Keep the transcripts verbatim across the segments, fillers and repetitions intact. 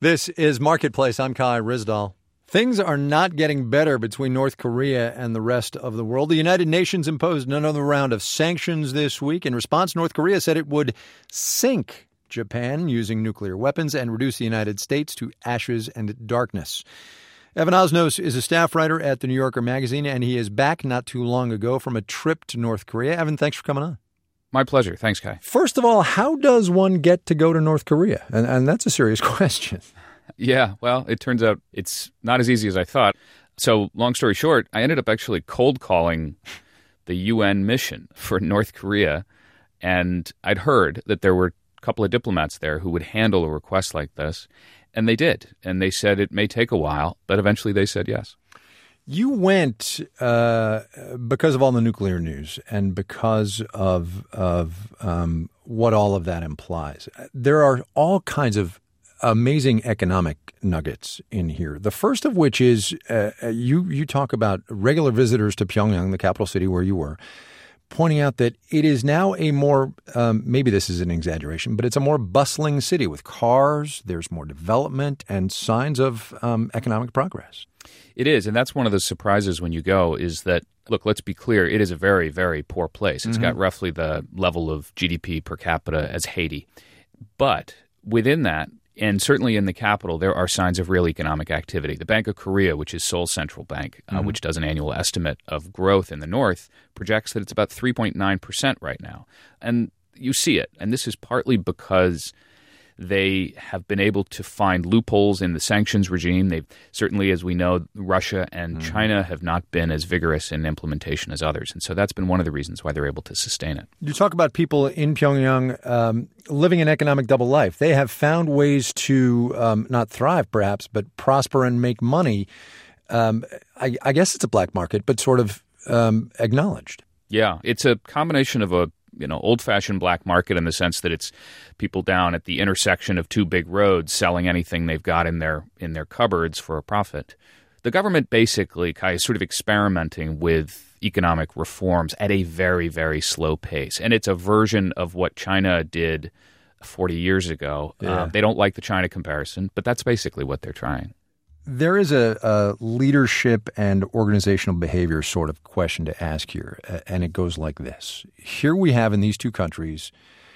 This is Marketplace. I'm Kai Ryssdal. Things are not getting better between North Korea and the rest of the world. The United Nations imposed another round of sanctions this week. In response, North Korea said it would sink Japan using nuclear weapons and reduce the United States to ashes and darkness. Evan Osnos is a staff writer at The New Yorker magazine, and he is back not too long ago from a trip to North Korea. Evan, thanks for coming on. My pleasure. Thanks, Kai. First of all, how does one get to go to North Korea? And, and that's a serious question. Yeah, well, it turns out it's not as easy as I thought. So, long story short, I ended up actually cold calling the U N mission for North Korea, and I'd heard that there were a couple of diplomats there who would handle a request like this, and they did. And they said it may take a while, but eventually they said yes. You went uh, because of all the nuclear news and because of of um, what all of that implies. There are all kinds of amazing economic nuggets in here. The first of which is uh, you you talk about regular visitors to Pyongyang, the capital city where you were, pointing out that it is now a more, um, maybe this is an exaggeration, but it's a more bustling city with cars. There's more development and signs of um, economic progress. It is, and that's one of the surprises when you go is that, look, let's be clear, it is a very, very poor place. It's mm-hmm. got roughly the level of G D P per capita as Haiti. But within that, and certainly in the capital, there are signs of real economic activity. The Bank of Korea, which is Seoul's central bank, uh, mm-hmm. which does an annual estimate of growth in the north, projects that it's about three point nine percent right now. And you see it. And this is partly because they have been able to find loopholes in the sanctions regime. They've certainly, as we know, Russia and mm-hmm. China have not been as vigorous in implementation as others. And so that's been one of the reasons why they're able to sustain it. You talk about people in Pyongyang um, living an economic double life. They have found ways to um, not thrive, perhaps, but prosper and make money. Um, I, I guess it's a black market, but sort of um, acknowledged. Yeah, it's a combination of a you know, old-fashioned black market in the sense that it's people down at the intersection of two big roads selling anything they've got in their in their cupboards for a profit. The government basically, Kai, is sort of experimenting with economic reforms at a very, very slow pace. And it's a version of what China did forty years ago. Yeah. Uh, they don't like the China comparison, but that's basically what they're trying. There is a, a leadership and organizational behavior sort of question to ask here, and it goes like this. Here we have in these two countries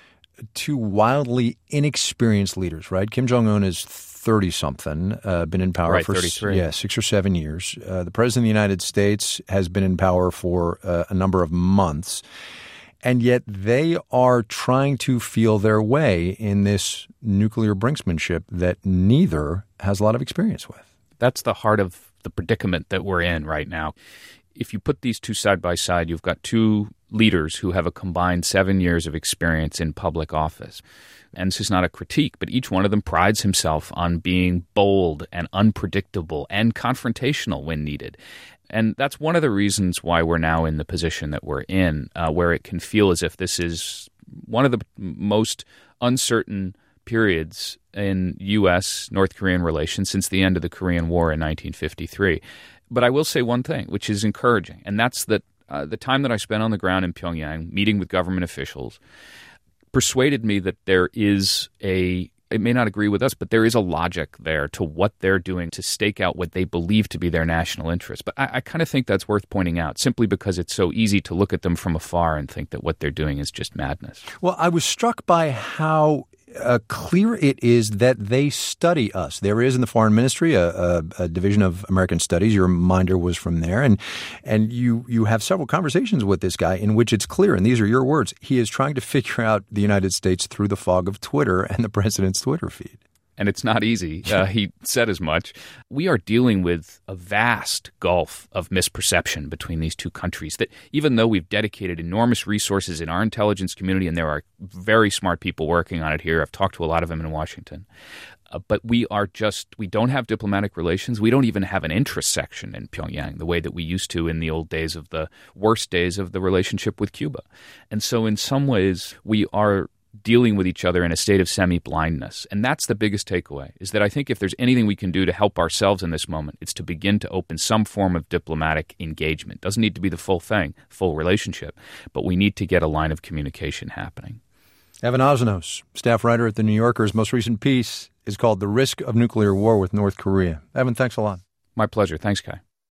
two wildly inexperienced leaders, right? Kim Jong-un is thirty-something, uh, been in power right, for thirty-three. Yeah, six or seven years. Uh, the president of the United States has been in power for uh, a number of months, and yet they are trying to feel their way in this nuclear brinksmanship that neither has a lot of experience with. That's the heart of the predicament that we're in right now. If you put these two side by side, you've got two leaders who have a combined seven years of experience in public office. And this is not a critique, but each one of them prides himself on being bold and unpredictable and confrontational when needed. And that's one of the reasons why we're now in the position that we're in, uh, where it can feel as if this is one of the most uncertain periods in U S North Korean relations since the end of the Korean War in nineteen fifty-three. But I will say one thing, which is encouraging, and that's that uh, the time that I spent on the ground in Pyongyang, meeting with government officials, persuaded me that there is a, it may not agree with us, but there is a logic there to what they're doing to stake out what they believe to be their national interests. But I, I kind of think that's worth pointing out, simply because it's so easy to look at them from afar and think that what they're doing is just madness. Well, I was struck by how Uh, clear it is that they study us. There is in the Foreign Ministry a, a, a division of American Studies. Your reminder was from there. And and you, you have several conversations with this guy in which it's clear, and these are your words, he is trying to figure out the United States through the fog of Twitter and the president's Twitter feed. And it's not easy. Uh, he said as much. We are dealing with a vast gulf of misperception between these two countries that even though we've dedicated enormous resources in our intelligence community, and there are very smart people working on it here, I've talked to a lot of them in Washington, uh, but we are just, we don't have diplomatic relations. We don't even have an interest section in Pyongyang the way that we used to in the old days of the worst days of the relationship with Cuba. And so in some ways, we are dealing with each other in a state of semi-blindness. And that's the biggest takeaway, is that I think if there's anything we can do to help ourselves in this moment, it's to begin to open some form of diplomatic engagement. Doesn't need to be the full thing, full relationship, but we need to get a line of communication happening. Evan Osnos, staff writer at The New Yorker's most recent piece is called The Risk of Nuclear War with North Korea. Evan, thanks a lot. My pleasure. Thanks, Kai.